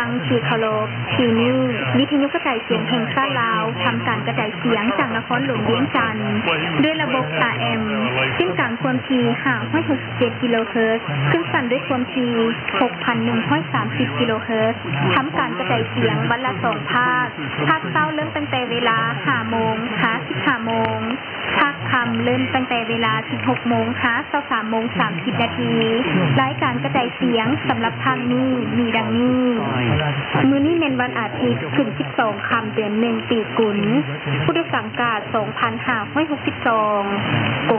งที่เคารพที่นี่วิทยุกระจายเสียงแห่งชาติลาวทำการกระจายเสียงจากนครหลวงเวียงจันทร์ด้วยระบบ AM ซึ่งกลางความถี่567กิโลเฮิรตซ์ขึ้นสั่นด้วยความถี่6,130กิโลเฮิรตซ์ทำการกระจายเสียงวันละ2ภาคเช้าเริ่มตั้งแต่เวลา 5 โมงถึง 15 โมงภาคค่ำเริ่มตั้งแต่เวลา 16 โมงถึง 23 โมง 30 นาทีรายการกระจายเสียงสำหรับทางนี้มีดังนี้มื้อนี้เป็นวันอาทิตย์ขึ้น12ค่ำเดือน1ปีกุลพุทธศักราช2562